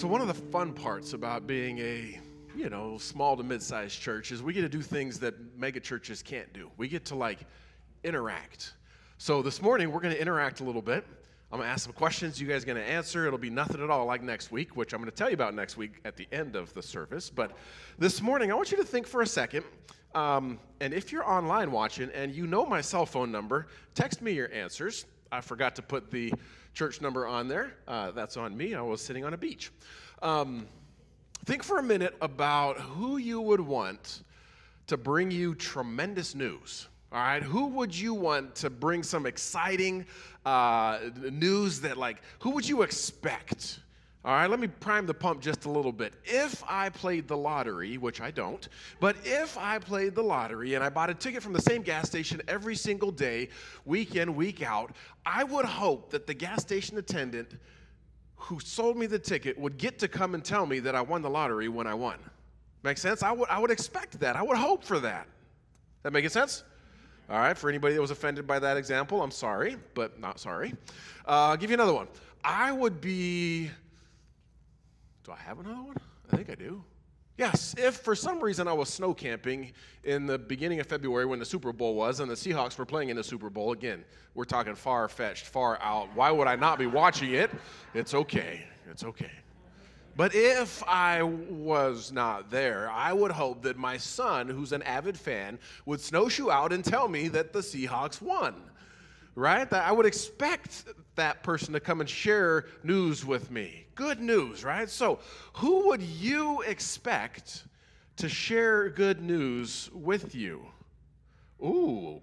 So one of the fun parts about being a, small to mid-sized church is we get to do things that mega churches can't do. We get to interact. So this morning we're going to interact a little bit. I'm going to ask some questions. You guys are going to answer. It'll be nothing at all like next week, which I'm going to tell you about next week at the end of the service. But this morning I want you to think for a second. And if you're online watching and you know my cell phone number, text me your answers. I forgot to put the church number on there. That's on me. I was sitting on a beach. Think for a minute about who you would want to bring you tremendous news. All right, who would you want to bring some exciting news that, who would you expect? All right, let me prime the pump just a little bit. If I played the lottery, which I don't, but if I played the lottery and I bought a ticket from the same gas station every single day, week in, week out, I would hope that the gas station attendant who sold me the ticket would get to come and tell me that I won the lottery when I won. Make sense? I would expect that. I would hope for that. That making sense? All right, for anybody that was offended by that example, I'm sorry, but not sorry. I'll give you another one. I would be... Do I have another one? I think I do. Yes, if for some reason I was snow camping in the beginning of February when the Super Bowl was and the Seahawks were playing in the Super Bowl, again, we're talking far-fetched, far out. Why would I not be watching it? It's okay. It's okay. But if I was not there, I would hope that my son, who's an avid fan, would snowshoe out and tell me that the Seahawks won. Right? That I would expect that person to come and share news with me. Good news, right? So who would you expect to share good news with you? Ooh.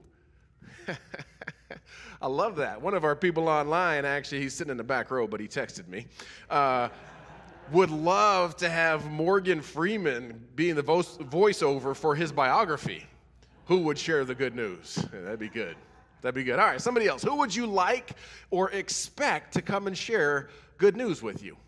I love that. One of our people online, actually, he's sitting in the back row, but he texted me, would love to have Morgan Freeman being the voiceover for his biography. Who would share the good news? Yeah, that'd be good. That'd be good. All right, somebody else. Who would you like or expect to come and share good news with you?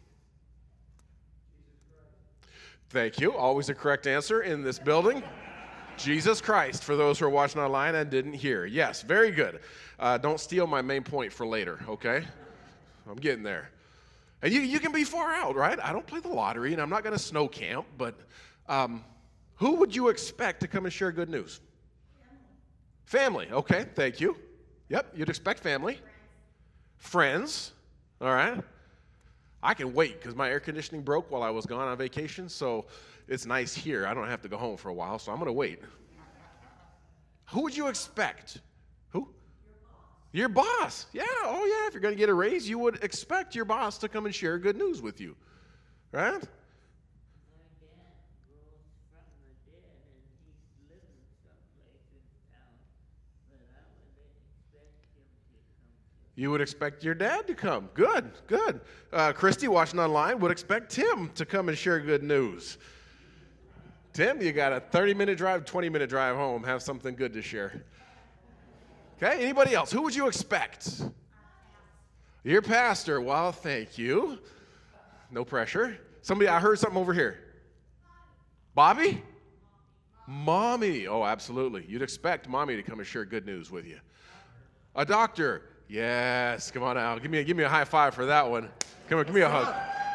Thank you. Always a correct answer in this building. Jesus Christ, for those who are watching online and didn't hear. Yes, very good. Don't steal my main point for later, okay? I'm getting there. And you can be far out, right? I don't play the lottery, and I'm not going to snow camp, but who would you expect to come and share good news? Family, okay, thank you. Yep, you'd expect family. Friends, all right. I can wait because my air conditioning broke while I was gone on vacation, so it's nice here. I don't have to go home for a while, so I'm going to wait. Who would you expect? Who? Your boss. Yeah, oh yeah, if you're going to get a raise, you would expect your boss to come and share good news with you, right? You would expect your dad to come. Good, good. Christy, watching online, would expect Tim to come and share good news. Tim, you got a 30-minute drive, 20-minute drive home. Have something good to share. Okay, anybody else? Who would you expect? Your pastor. Well, thank you. No pressure. Somebody, I heard something over here. Bobby? Mommy. Oh, absolutely. You'd expect Mommy to come and share good news with you. A doctor. Yes, come on now. Give me a high five for that one. Come on, give me a hug.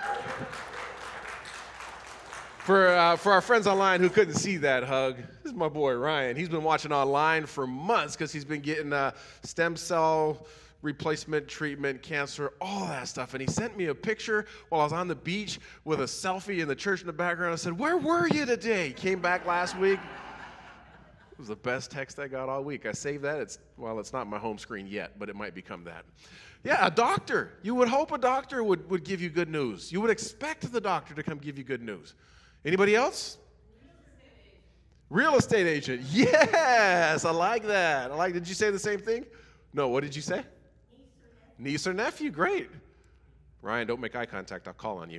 For our friends online who couldn't see that hug, this is my boy Ryan. He's been watching online for months because he's been getting stem cell replacement treatment, cancer, all that stuff. And he sent me a picture while I was on the beach with a selfie in the church in the background. I said, "Where were you today?" Came back last week. It was the best text I got all week. I saved that. It's not my home screen yet, but it might become that. Yeah, a doctor. You would hope a doctor would give you good news. You would expect the doctor to come give you good news. Anybody else? Real estate agent. Yes, I like that. Did you say the same thing? No, what did you say? Niece or nephew. Great. Ryan, don't make eye contact. I'll call on you.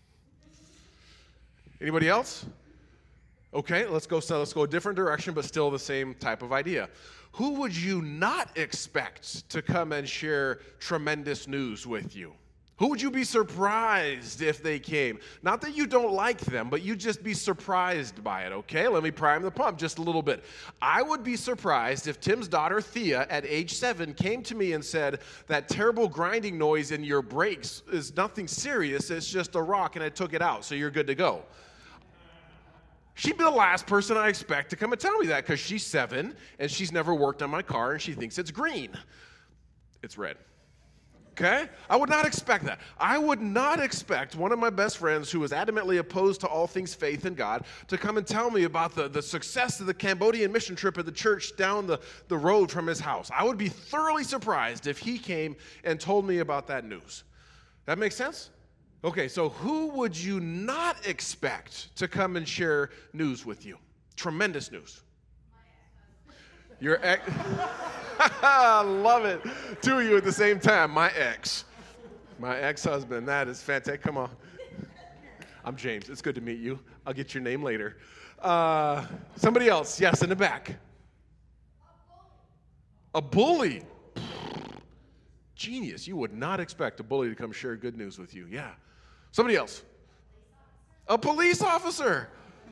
Anybody else? Okay, let's go a different direction, but still the same type of idea. Who would you not expect to come and share tremendous news with you? Who would you be surprised if they came? Not that you don't like them, but you'd just be surprised by it, okay? Let me prime the pump just a little bit. I would be surprised if Tim's daughter, Thea, at age 7, came to me and said, that terrible grinding noise in your brakes is nothing serious, it's just a rock, and I took it out, so you're good to go. She'd be the last person I expect to come and tell me that, because she's 7, and she's never worked on my car, and she thinks it's green. It's red. Okay? I would not expect that. I would not expect one of my best friends who is adamantly opposed to all things faith in God to come and tell me about the success of the Cambodian mission trip at the church down the road from his house. I would be thoroughly surprised if he came and told me about that news. That makes sense? Okay, so who would you not expect to come and share news with you? Tremendous news. Your ex. I love it. 2 of you at the same time. My ex-husband. That is fantastic. Come on. I'm James. It's good to meet you. I'll get your name later. Somebody else. Yes, in the back. A bully. Genius. You would not expect a bully to come share good news with you. Yeah. Somebody else. A police officer.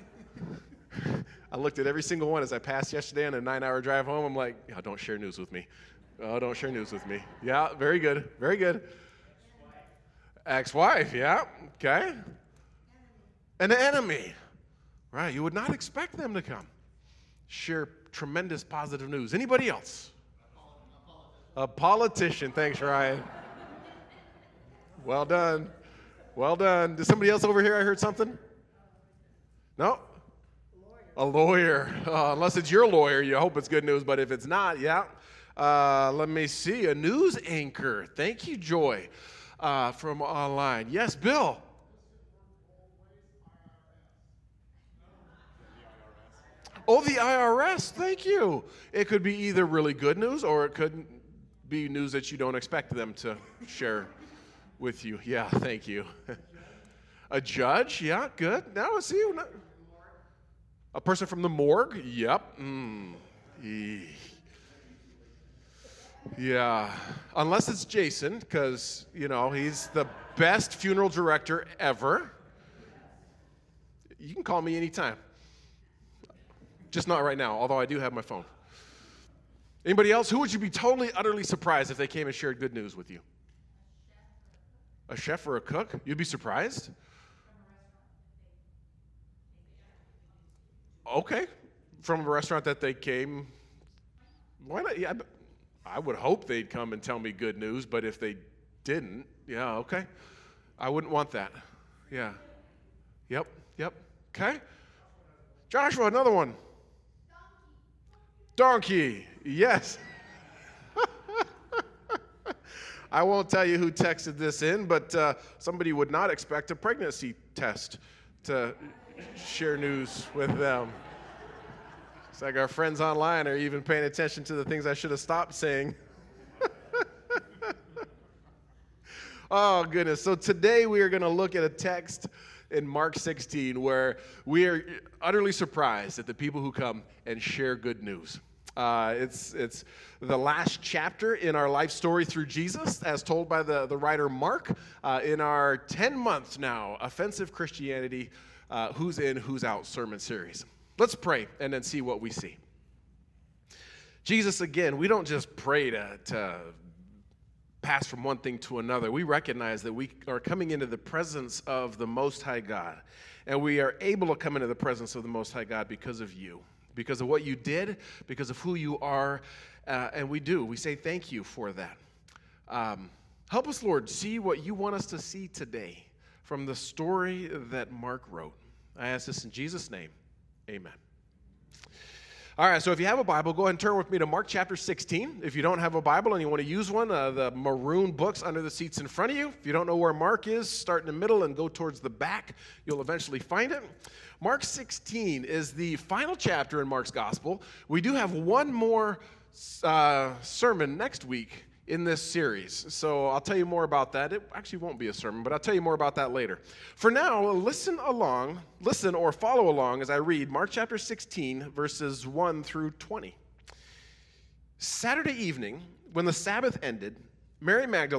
I looked at every single one as I passed yesterday on a 9-hour drive home. I'm like, oh, don't share news with me. Oh, don't share news with me. Yeah, very good. Very good. Ex-wife, yeah. Okay. An enemy. Right, you would not expect them to come. Share tremendous positive news. Anybody else? A politician. Thanks, Ryan. Well done. Well done. Did somebody else over here? I heard something? No? A lawyer. Unless it's your lawyer, you hope it's good news, but if it's not, yeah. Let me see. A news anchor. Thank you, Joy, from online. Yes, Bill. Oh, the IRS. Thank you. It could be either really good news or it could be news that you don't expect them to share with you. Yeah, thank you. A judge. Yeah, good. Now, see you. A person from the morgue? Yep. Yeah. Unless it's Jason, because, he's the best funeral director ever. You can call me anytime. Just not right now, although I do have my phone. Anybody else? Who would you be totally, utterly surprised if they came and shared good news with you? A chef or a cook? You'd be surprised? Okay, from a restaurant that they came, why not? Yeah, I would hope they'd come and tell me good news, but if they didn't, yeah, okay. I wouldn't want that. Yeah. Yep. Okay. Joshua, another one. Donkey. Yes. I won't tell you who texted this in, but somebody would not expect a pregnancy test to share news with them. It's like our friends online are even paying attention to the things I should have stopped saying. Oh, goodness. So today we are going to look at a text in Mark 16 where we are utterly surprised at the people who come and share good news. It's the last chapter in our life story through Jesus, as told by the writer Mark, in our 10-month now Offensive Christianity Who's In, Who's Out sermon series. Let's pray and then see what we see. Jesus, again, we don't just pray to pass from one thing to another. We recognize that we are coming into the presence of the Most High God, and we are able to come into the presence of the Most High God because of you, because of what you did, because of who you are, and we say thank you for that. Help us, Lord, see what you want us to see today from the story that Mark wrote. I ask this in Jesus' name. Amen. All right, so if you have a Bible, go ahead and turn with me to Mark chapter 16. If you don't have a Bible and you want to use one, the maroon books under the seats in front of you. If you don't know where Mark is, start in the middle and go towards the back. You'll eventually find it. Mark 16 is the final chapter in Mark's gospel. We do have one more sermon next week in this series. So I'll tell you more about that. It actually won't be a sermon, but I'll tell you more about that later. For now, listen or follow along as I read Mark chapter 16, verses 1 through 20. Saturday evening, when the Sabbath ended, Mary Magdalene,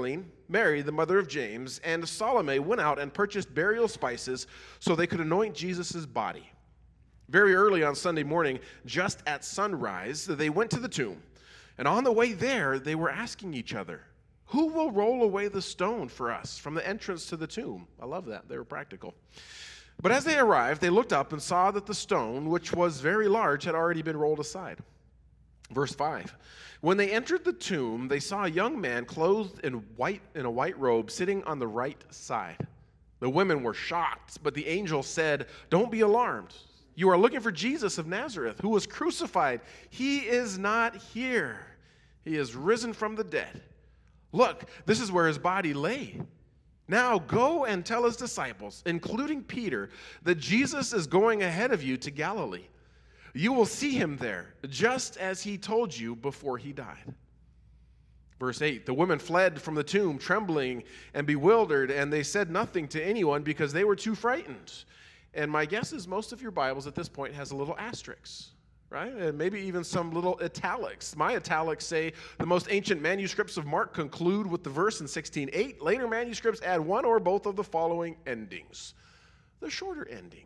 Mary, the mother of James, and Salome went out and purchased burial spices so they could anoint Jesus' body. Very early on Sunday morning, just at sunrise, they went to the tomb. And on the way there, they were asking each other, "Who will roll away the stone for us from the entrance to the tomb?" I love that. They were practical. But as they arrived, they looked up and saw that the stone, which was very large, had already been rolled aside. Verse 5. When they entered the tomb, they saw a young man clothed in a white robe sitting on the right side. The women were shocked, but the angel said, "Don't be alarmed. You are looking for Jesus of Nazareth, who was crucified. He is not here. He is risen from the dead. Look, this is where his body lay. Now go and tell his disciples, including Peter, that Jesus is going ahead of you to Galilee. You will see him there, just as he told you before he died." Verse 8, the women fled from the tomb, trembling and bewildered, and they said nothing to anyone because they were too frightened. And my guess is most of your Bibles at this point has a little asterisk, right? And maybe even some little italics. My italics say the most ancient manuscripts of Mark conclude with the verse in 16:8. Later manuscripts add one or both of the following endings. The shorter ending.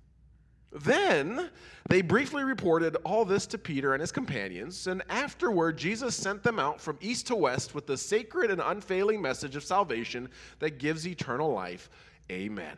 Then they briefly reported all this to Peter and his companions, and afterward Jesus sent them out from east to west with the sacred and unfailing message of salvation that gives eternal life. Amen.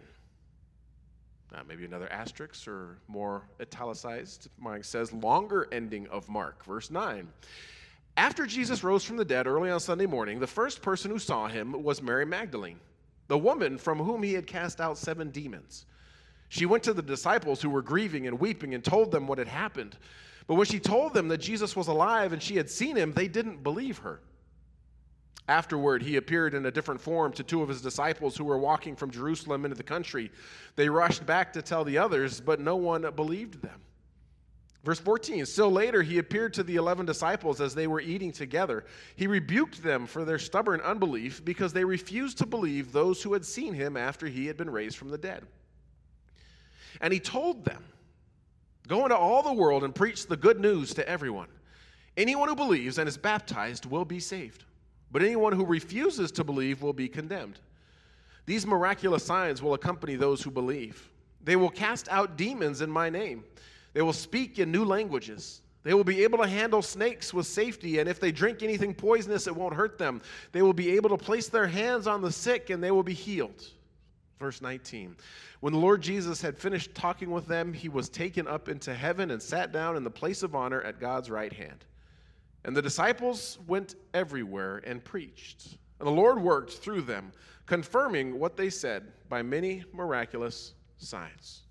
Maybe another asterisk or more italicized. Mine says longer ending of Mark, verse 9. After Jesus rose from the dead early on Sunday morning, the first person who saw him was Mary Magdalene, the woman from whom he had cast out 7 demons. She went to the disciples who were grieving and weeping and told them what had happened. But when she told them that Jesus was alive and she had seen him, they didn't believe her. Afterward, he appeared in a different form to 2 of his disciples who were walking from Jerusalem into the country. They rushed back to tell the others, but no one believed them. Verse 14, still later he appeared to the 11 disciples as they were eating together. He rebuked them for their stubborn unbelief because they refused to believe those who had seen him after he had been raised from the dead. And he told them, "Go into all the world and preach the good news to everyone. Anyone who believes and is baptized will be saved, but anyone who refuses to believe will be condemned. These miraculous signs will accompany those who believe. They will cast out demons in my name. They will speak in new languages. They will be able to handle snakes with safety, and if they drink anything poisonous, it won't hurt them. They will be able to place their hands on the sick, and they will be healed." Verse 19, when the Lord Jesus had finished talking with them, he was taken up into heaven and sat down in the place of honor at God's right hand. And the disciples went everywhere and preached. And the Lord worked through them, confirming what they said by many miraculous signs.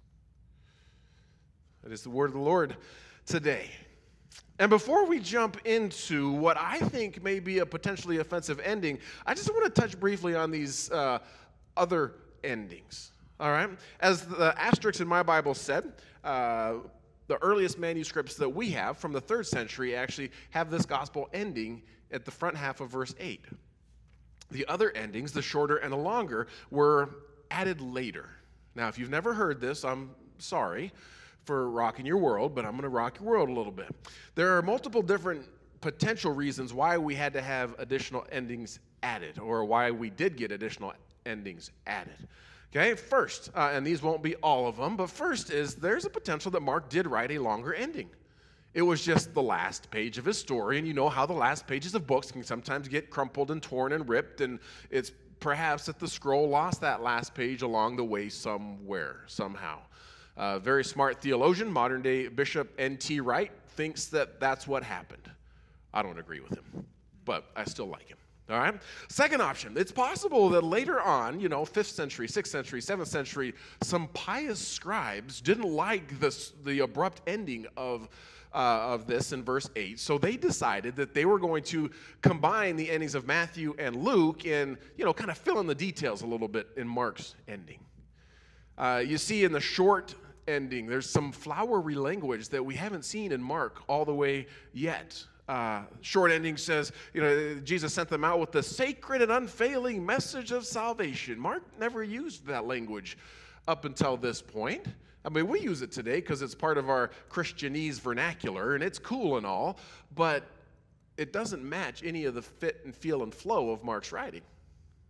That is the word of the Lord today. And before we jump into what I think may be a potentially offensive ending, I just want to touch briefly on these other endings. All right? As the asterisk in my Bible said, the earliest manuscripts that we have from the 3rd century actually have this gospel ending at the front half of verse 8. The other endings, the shorter and the longer, were added later. Now, if you've never heard this, I'm sorry for rocking your world, but I'm going to rock your world a little bit. There are multiple different potential reasons why we had to have additional endings added, or why we did get additional endings added. Okay, first, and these won't be all of them, but first is there's a potential that Mark did write a longer ending. It was just the last page of his story, and you know how the last pages of books can sometimes get crumpled and torn and ripped, and it's perhaps that the scroll lost that last page along the way somewhere, somehow. Very smart theologian, modern-day Bishop N.T. Wright, thinks that that's what happened. I don't agree with him, but I still like him. All right? Second option, it's possible that later on, 5th century, 6th century, 7th century, some pious scribes didn't like the abrupt ending of this in verse 8, so they decided that they were going to combine the endings of Matthew and Luke and, kind of fill in the details a little bit in Mark's ending. You see in the short ending, there's some flowery language that we haven't seen in Mark all the way yet. Short ending says, Jesus sent them out with the sacred and unfailing message of salvation. Mark never used that language up until this point. I mean, we use it today because it's part of our Christianese vernacular, and it's cool and all, but it doesn't match any of the fit and feel and flow of Mark's writing.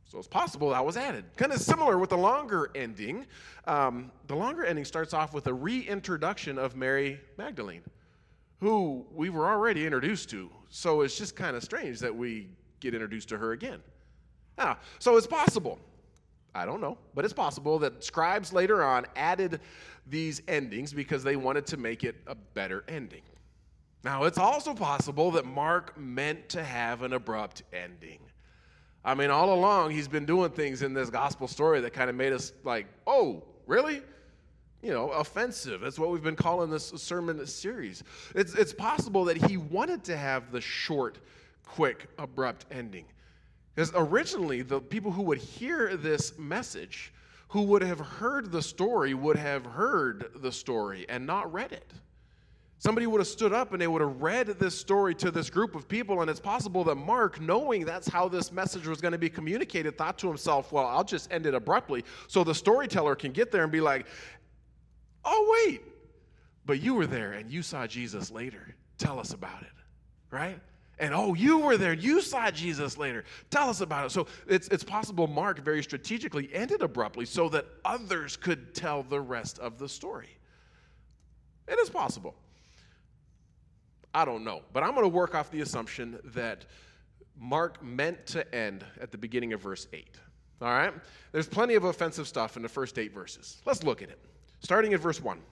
So it's possible that was added. Kind of similar with the longer ending. The longer ending starts off with a reintroduction of Mary Magdalene, who we were already introduced to. So it's just kind of strange that we get introduced to her again. Now, so it's possible, I don't know, but it's possible that scribes later on added these endings because they wanted to make it a better ending. Now, it's also possible that Mark meant to have an abrupt ending. I mean, all along, he's been doing things in this gospel story that kind of made us like, oh, really? You know, offensive. That's what we've been calling this sermon series. It's possible that he wanted to have the short, quick, abrupt ending. Because originally, the people who would hear this message, who would have heard the story, would have heard the story and not read it. Somebody would have stood up and they would have read this story to this group of people, and it's possible that Mark, knowing that's how this message was going to be communicated, thought to himself, well, I'll just end it abruptly so the storyteller can get there and be like, oh, wait, but you were there and you saw Jesus later. Tell us about it, right? And, oh, you were there. You saw Jesus later. Tell us about it. So it's possible Mark very strategically ended abruptly so that others could tell the rest of the story. It is possible. I don't know, but I'm going to work off the assumption that Mark meant to end at the beginning of verse 8. All right? There's plenty of offensive stuff in the first 8 verses. Let's look at it. Starting at verse 1.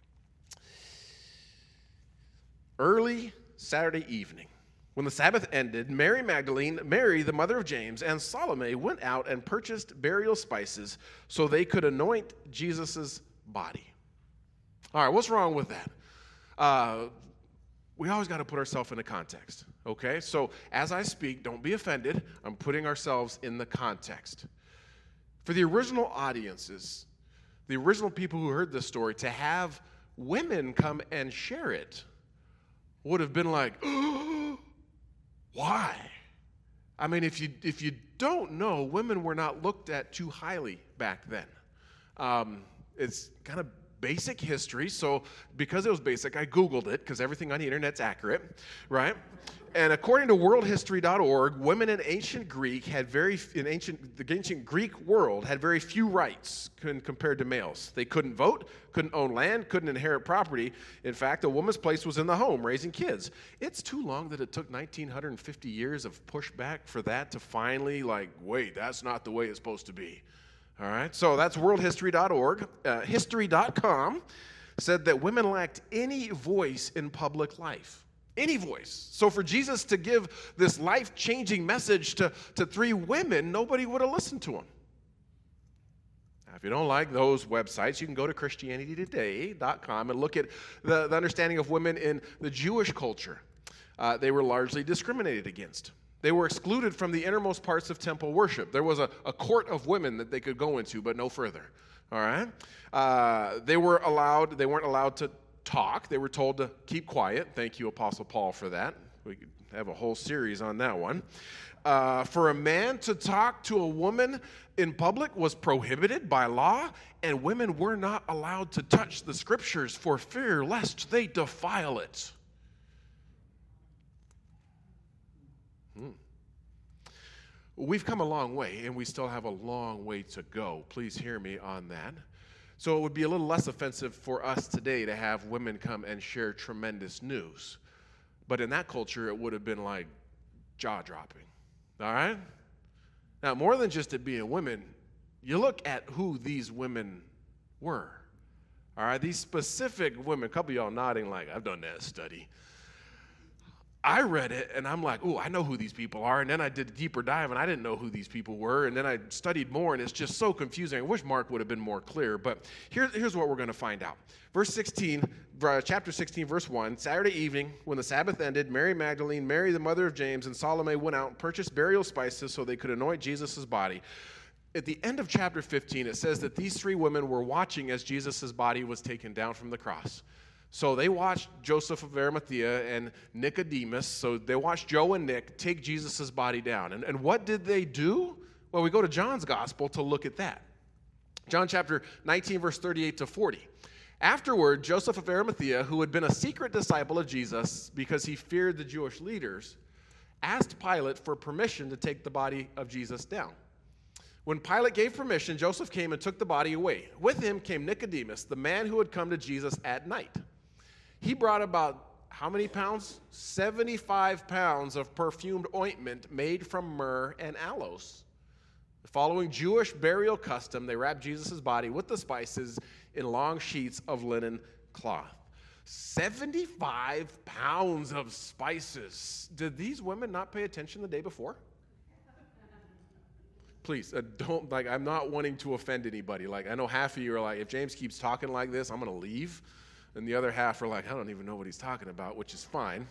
Early Saturday evening, when the Sabbath ended, Mary Magdalene, Mary, the mother of James, and Salome went out and purchased burial spices so they could anoint Jesus' body. All right, what's wrong with that? We always got to put ourselves in a context, okay? So as I speak, don't be offended. I'm putting ourselves in the context. For the original audiences, the original people who heard this story, to have women come and share it would have been like, oh, why? I mean, if you don't know, women were not looked at too highly back then. It's kind of basic history, so because it was basic, I Googled it, because everything on the internet's accurate, right? And according to worldhistory.org, women in ancient Greek the ancient Greek world had very few rights compared to males. They couldn't vote, couldn't own land, couldn't inherit property. In fact, a woman's place was in the home, raising kids. It's too long that it took 1,950 years of pushback for that to finally, wait, that's not the way it's supposed to be. All right, so that's worldhistory.org. History.com said that women lacked any voice in public life. Any voice. So for Jesus to give this life-changing message to 3 women, nobody would have listened to him. Now, if you don't like those websites, you can go to ChristianityToday.com and look at the understanding of women in the Jewish culture. They were largely discriminated against. They were excluded from the innermost parts of temple worship. There was a court of women that they could go into, but no further. All right? They weren't allowed to talk. They were told to keep quiet. Thank you, Apostle Paul, for that. We could have a whole series on that one. For a man to talk to a woman in public was prohibited by law, and women were not allowed to touch the scriptures for fear lest they defile it. We've come a long way, and we still have a long way to go. Please hear me on that. So it would be a little less offensive for us today to have women come and share tremendous news. But in that culture, it would have been like jaw-dropping. All right? Now, more than just it being women, you look at who these women were. All right? These specific women, a couple of y'all nodding like, I've done that study. I read it, and I'm like, I know who these people are. And then I did a deeper dive, and I didn't know who these people were. And then I studied more, and it's just so confusing. I wish Mark would have been more clear. But here's what we're going to find out. Chapter 16, verse 1, Saturday evening, when the Sabbath ended, Mary Magdalene, Mary the mother of James, and Salome went out and purchased burial spices so they could anoint Jesus' body. At the end of chapter 15, it says that these 3 women were watching as Jesus' body was taken down from the cross. So they watched Joseph of Arimathea and Nicodemus. So they watched Joe and Nick take Jesus' body down. And what did they do? Well, we go to John's gospel to look at that. John chapter 19, verse 38 to 40. Afterward, Joseph of Arimathea, who had been a secret disciple of Jesus because he feared the Jewish leaders, asked Pilate for permission to take the body of Jesus down. When Pilate gave permission, Joseph came and took the body away. With him came Nicodemus, the man who had come to Jesus at night. He brought about how many pounds? 75 pounds of perfumed ointment made from myrrh and aloes. Following Jewish burial custom, they wrapped Jesus' body with the spices in long sheets of linen cloth. 75 pounds of spices. Did these women not pay attention the day before? Please, don't, I'm not wanting to offend anybody. I know half of you are like, if James keeps talking like this, I'm going to leave. And the other half are like, I don't even know what he's talking about, which is fine.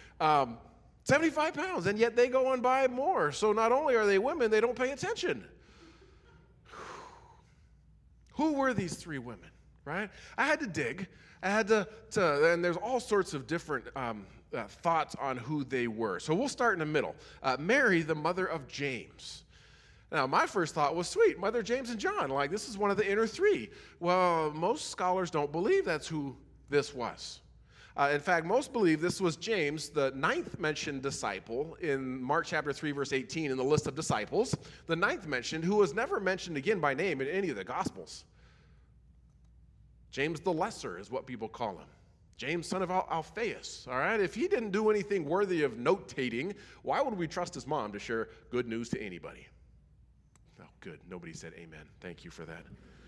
75 pounds, and yet they go and buy more. So not only are they women, they don't pay attention. Who were these three women, right? I had to dig. I had to and there's all sorts of different thoughts on who they were. So we'll start in the middle. Mary, the mother of James. Now, my first thought was, sweet, Mother James and John, this is one of the inner three. Well, most scholars don't believe that's who this was. In fact, most believe this was James, the ninth mentioned disciple in Mark chapter 3, verse 18 in the list of disciples, the ninth mentioned, who was never mentioned again by name in any of the Gospels. James the Lesser is what people call him. James, son of Alphaeus, all right? If he didn't do anything worthy of notating, why would we trust his mom to share good news to anybody? Oh, good. Nobody said amen. Thank you for that.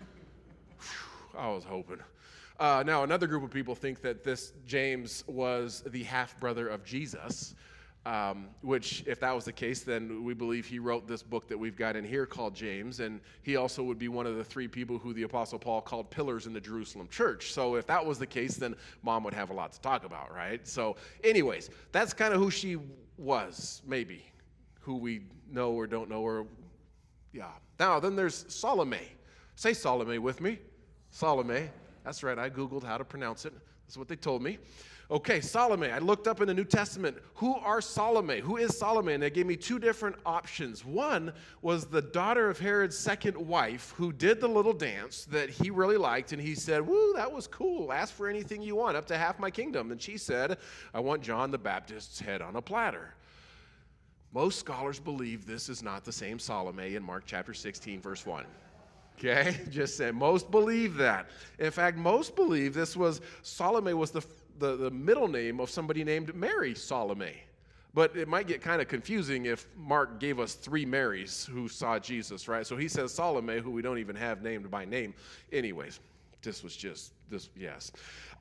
I was hoping. Now, another group of people think that this James was the half-brother of Jesus, which, if that was the case, then we believe he wrote this book that we've got in here called James, and he also would be one of the three people who the Apostle Paul called pillars in the Jerusalem church. So if that was the case, then Mom would have a lot to talk about, right? So anyways, that's kind of who she was, maybe, who we know or don't know, or yeah. Now, then there's Salome. Say Salome with me. Salome. That's right, I Googled how to pronounce it. That's what they told me. Okay, Salome. I looked up in the New Testament, who are Salome? Who is Salome? And they gave me two different options. One was the daughter of Herod's second wife who did the little dance that he really liked, and he said, woo, that was cool. Ask for anything you want, up to half my kingdom. And she said, I want John the Baptist's head on a platter. Most scholars believe this is not the same Salome in Mark chapter 16, verse 1. Okay, just saying. Most believe that. In fact, most believe this was, Salome was the middle name of somebody named Mary Salome. But it might get kind of confusing if Mark gave us three Marys who saw Jesus, right? So he says Salome, who we don't even have named by name. Anyways, yes.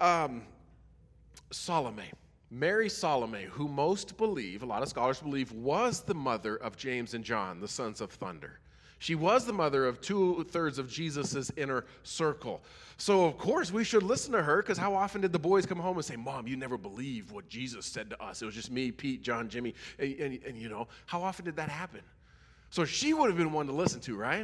Salome. Mary Salome, who most believe, a lot of scholars believe, was the mother of James and John, the sons of thunder. She was the mother of 2/3 of Jesus' inner circle. So, of course, we should listen to her, because how often did the boys come home and say, Mom, you never believe what Jesus said to us. It was just me, Pete, John, Jimmy, and you know, how often did that happen? So she would have been one to listen to, right?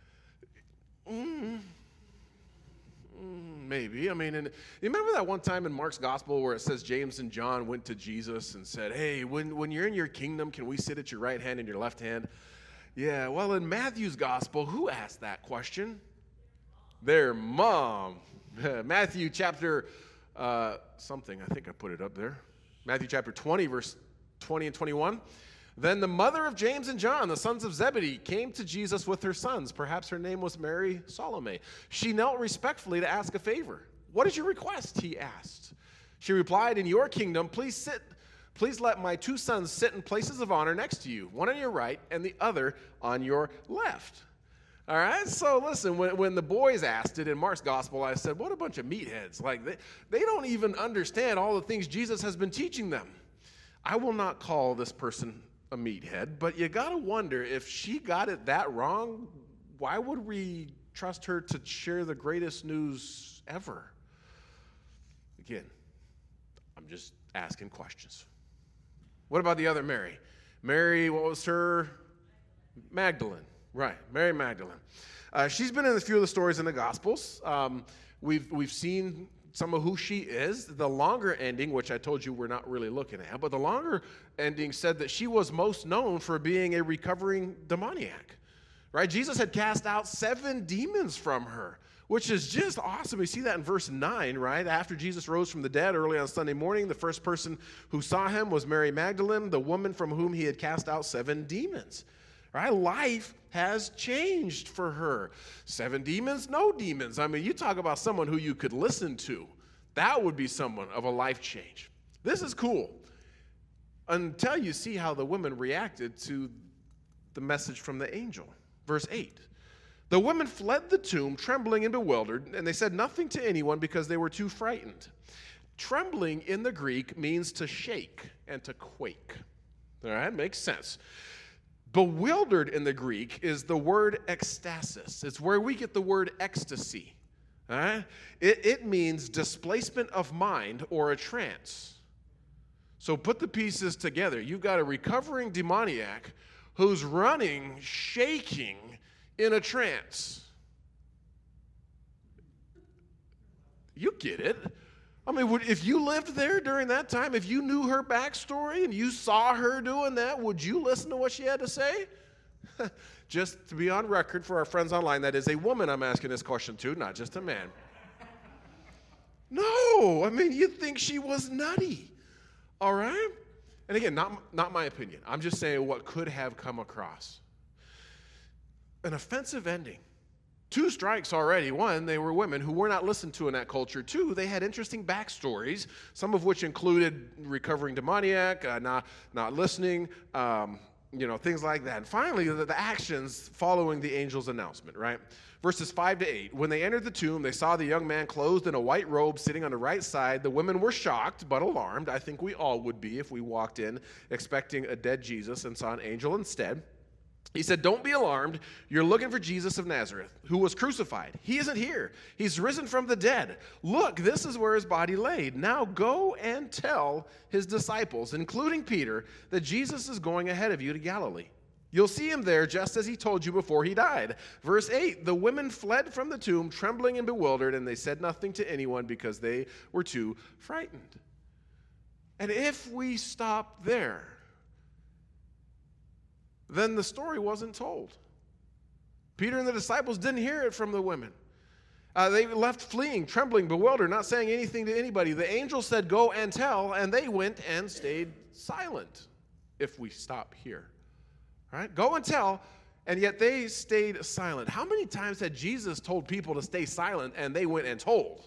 Maybe. I mean, and you remember that one time in Mark's gospel where it says James and John went to Jesus and said, hey, when you're in your kingdom, can we sit at your right hand and your left hand? Yeah, well, in Matthew's gospel, who asked that question? Their mom. Matthew chapter something, I think I put it up there. Matthew chapter 20, verse 20 and 21. Then the mother of James and John, the sons of Zebedee, came to Jesus with her sons. Perhaps her name was Mary Salome. She knelt respectfully to ask a favor. What is your request? He asked. She replied, in your kingdom, please let my two sons sit in places of honor next to you, one on your right and the other on your left. All right, so listen, when the boys asked it in Mark's gospel, I said, what a bunch of meatheads. They don't even understand all the things Jesus has been teaching them. I will not call this person a meathead, but you got to wonder, if she got it that wrong, why would we trust her to share the greatest news ever? Again, I'm just asking questions. What about the other Mary? Mary, what was her? Magdalene. Right, Mary Magdalene. She's been in a few of the stories in the Gospels. We've seen some of who she is. The longer ending, which I told you we're not really looking at, but the longer ending said that she was most known for being a recovering demoniac. Right? Jesus had cast out 7 demons from her, which is just awesome. We see that in verse 9, right? After Jesus rose from the dead early on Sunday morning, the first person who saw him was Mary Magdalene, the woman from whom he had cast out 7 demons. Right? Life has changed for her. 7 demons, no demons. I mean, you talk about someone who you could listen to. That would be someone of a life change. This is cool. Until you see how the women reacted to the message from the angel. Verse 8. The women fled the tomb, trembling and bewildered, and they said nothing to anyone because they were too frightened. Trembling in the Greek means to shake and to quake. All right, makes sense. Bewildered in the Greek is the word ecstasis. It's where we get the word ecstasy. All right? It means displacement of mind or a trance. So put the pieces together. You've got a recovering demoniac who's running, shaking in a trance. You get it. I mean, if you lived there during that time, if you knew her backstory and you saw her doing that, would you listen to what she had to say? Just to be on record for our friends online, that is a woman I'm asking this question to, not just a man. No, I mean, you'd think she was nutty, all right? And again, not my opinion. I'm just saying what could have come across. An offensive ending. 2 strikes already. 1, they were women who were not listened to in that culture. 2, they had interesting backstories, some of which included recovering demoniac, not listening, things like that. And finally, the actions following the angel's announcement, right? Verses 5 to 8. When they entered the tomb, they saw the young man clothed in a white robe sitting on the right side. The women were shocked but alarmed. I think we all would be if we walked in expecting a dead Jesus and saw an angel instead. He said, "Don't be alarmed. You're looking for Jesus of Nazareth, who was crucified. He isn't here. He's risen from the dead. Look, this is where his body laid. Now go and tell his disciples, including Peter, that Jesus is going ahead of you to Galilee. You'll see him there just as he told you before he died." Verse 8, the women fled from the tomb, trembling and bewildered, and they said nothing to anyone because they were too frightened. And if we stop there, then the story wasn't told. Peter and the disciples didn't hear it from the women. They left fleeing, trembling, bewildered, not saying anything to anybody. The angel said, "Go and tell," and they went and stayed silent, if we stop here. All right? Go and tell, and yet they stayed silent. How many times had Jesus told people to stay silent and they went and told?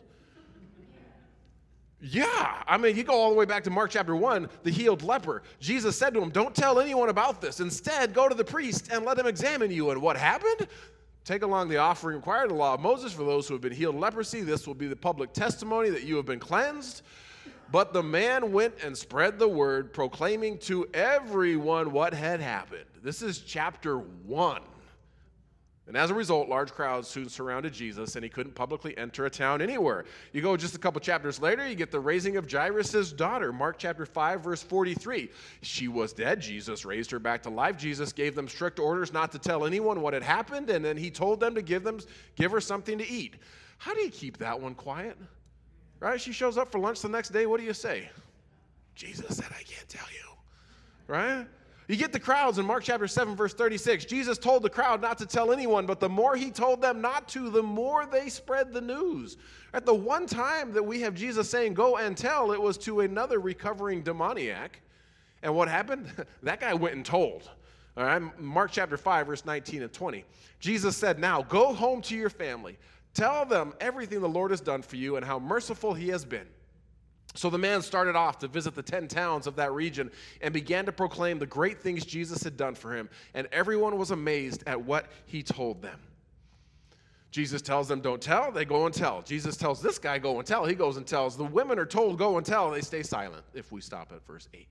Yeah, I mean, you go all the way back to Mark chapter 1, the healed leper. Jesus said to him, "Don't tell anyone about this. Instead, go to the priest and let him examine you." And what happened? Take along the offering required of the law of Moses for those who have been healed of leprosy. This will be the public testimony that you have been cleansed. But the man went and spread the word, proclaiming to everyone what had happened. This is chapter 1. And as a result, large crowds soon surrounded Jesus, and he couldn't publicly enter a town anywhere. You go just a couple chapters later, you get the raising of Jairus' daughter. Mark chapter 5, verse 43. She was dead. Jesus raised her back to life. Jesus gave them strict orders not to tell anyone what had happened, and then he told them to give her something to eat. How do you keep that one quiet? Right? She shows up for lunch the next day. What do you say? Jesus said, "I can't tell you." Right? You get the crowds in Mark chapter 7, verse 36. Jesus told the crowd not to tell anyone, but the more he told them not to, the more they spread the news. At the one time that we have Jesus saying, "Go and tell," it was to another recovering demoniac. And what happened? That guy went and told. All right, Mark chapter 5, verse 19 and 20. Jesus said, "Now go home to your family. Tell them everything the Lord has done for you and how merciful he has been." So the man started off to visit the 10 towns of that region and began to proclaim the great things Jesus had done for him. And everyone was amazed at what he told them. Jesus tells them, "Don't tell." They go and tell. Jesus tells this guy, "Go and tell." He goes and tells. The women are told, "Go and tell." They stay silent if we stop at verse 8.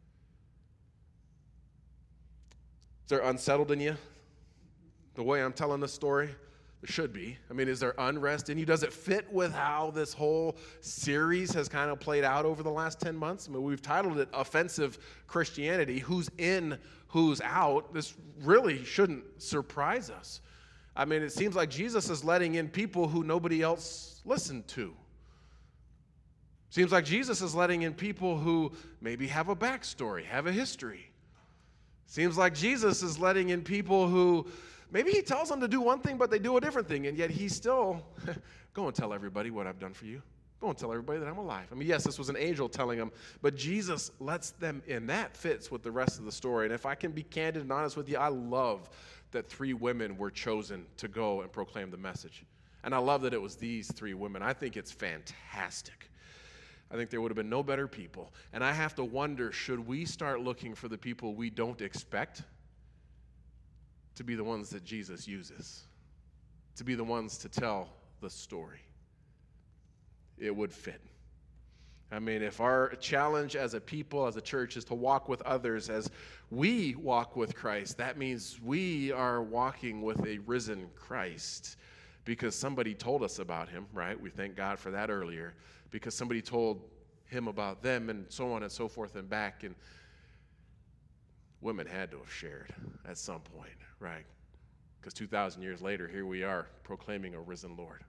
Is there unsettled in you? The way I'm telling this story? There should be. I mean, is there unrest in you? Does it fit with how this whole series has kind of played out over the last 10 months? I mean, we've titled it Offensive Christianity. Who's in, who's out? This really shouldn't surprise us. I mean, it seems like Jesus is letting in people who nobody else listened to. Seems like Jesus is letting in people who maybe have a backstory, have a history. Seems like Jesus is letting in people who maybe he tells them to do one thing, but they do a different thing, and yet he's still, "Go and tell everybody what I've done for you. Go and tell everybody that I'm alive. I mean, yes, this was an angel telling them, but Jesus lets them in. That fits with the rest of the story. And if I can be candid and honest with you, I love that 3 women were chosen to go and proclaim the message. And I love that it was these 3 women. I think it's fantastic. I think there would have been no better people. And I have to wonder, should we start looking for the people we don't expect to be the ones that Jesus uses, to be the ones to tell the story? It would fit. I mean, if our challenge as a people, as a church, is to walk with others as we walk with Christ, that means we are walking with a risen Christ because somebody told us about him, right? We thank God for that earlier, because somebody told him about them and so on and so forth and back. And women had to have shared at some point, right? Because 2,000 years later, here we are proclaiming a risen Lord.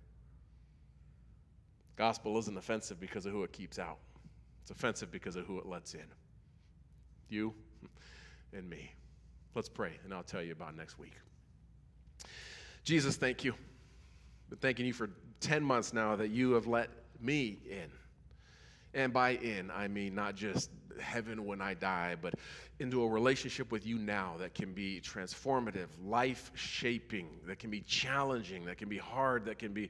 Gospel isn't offensive because of who it keeps out. It's offensive because of who it lets in. You and me. Let's pray, and I'll tell you about next week. Jesus, thank you. Been thanking you for 10 months now that you have let me in. And by in, I mean not just heaven when I die, but into a relationship with you now that can be transformative, life-shaping, that can be challenging, that can be hard, that can be...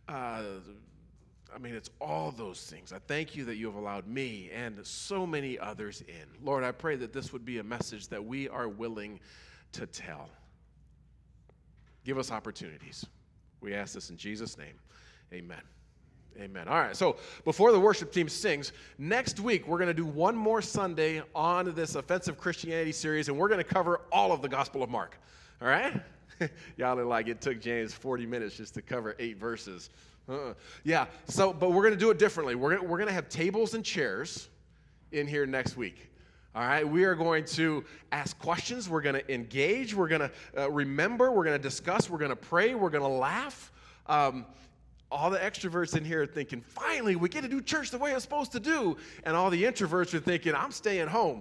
it's all those things. I thank you that you have allowed me and so many others in. Lord, I pray that this would be a message that we are willing to tell. Give us opportunities. We ask this in Jesus' name. Amen. Amen. All right, so before the worship team sings, next week we're going to do one more Sunday on this Offensive Christianity series, and we're going to cover all of the Gospel of Mark. All right? Y'all are like, it took James 40 minutes just to cover 8 verses. Yeah, but we're going to do it differently. We're going to have tables and chairs in here next week. All right, we are going to ask questions. We're going to engage. We're going to remember. We're going to discuss. We're going to pray. We're going to laugh. All the extroverts in here are thinking, finally, we get to do church the way it's supposed to do. And all the introverts are thinking, I'm staying home.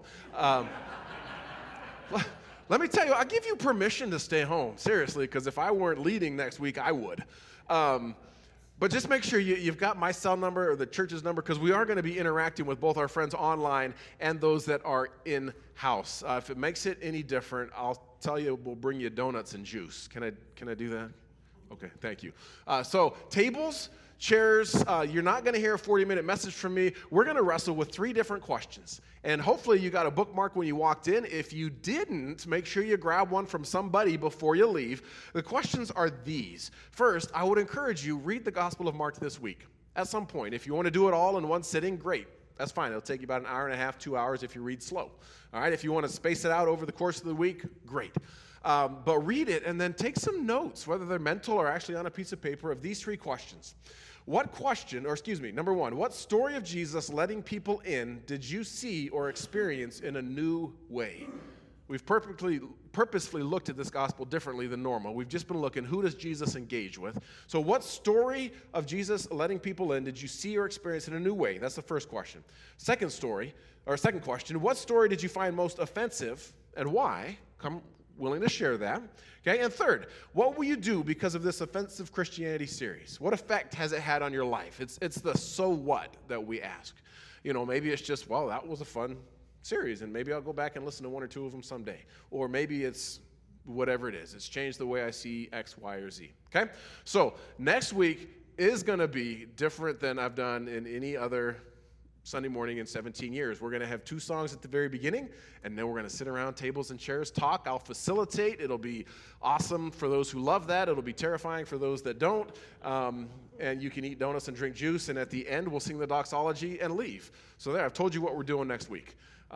Let me tell you, I give you permission to stay home, seriously, because if I weren't leading next week, I would. But just make sure you've got my cell number or the church's number, because we are going to be interacting with both our friends online and those that are in-house. If it makes it any different, I'll tell you, we'll bring you donuts and juice. Can I do that? Okay, thank you. So tables, chairs, you're not going to hear a 40-minute message from me. We're going to wrestle with 3 different questions. And hopefully you got a bookmark when you walked in. If you didn't, make sure you grab one from somebody before you leave. The questions are these. First, I would encourage you, read the Gospel of Mark this week at some point. If you want to do it all in one sitting, great. That's fine. It'll take you about an hour and a half, 2 hours if you read slow. All right, if you want to space it out over the course of the week, great. But read it and then take some notes, whether they're mental or actually on a piece of paper, of these 3 questions. Number 1, what story of Jesus letting people in did you see or experience in a new way? We've purposefully looked at this gospel differently than normal. We've just been looking, who does Jesus engage with? So what story of Jesus letting people in did you see or experience in a new way? That's the first question. Second question, what story did you find most offensive and why? Come willing to share that. Okay, and third, what will you do because of this Offensive Christianity series? What effect has it had on your life? It's the so what that we ask. Maybe it's just, well, that was a fun series, and maybe I'll go back and listen to 1 or 2 of them someday. Or maybe it's whatever it is. It's changed the way I see X, Y, or Z. Okay? So next week is going to be different than I've done in any other Sunday morning in 17 years. We're going to have 2 songs at the very beginning, and then we're going to sit around tables and chairs, talk. I'll facilitate. It'll be awesome for those who love that. It'll be terrifying for those that don't. And you can eat donuts and drink juice, and at the end, we'll sing the doxology and leave. So there, I've told you what we're doing next week.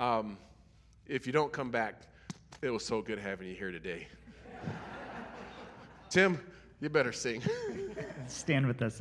If you don't come back, it was so good having you here today. Tim, you better sing. Stand with us.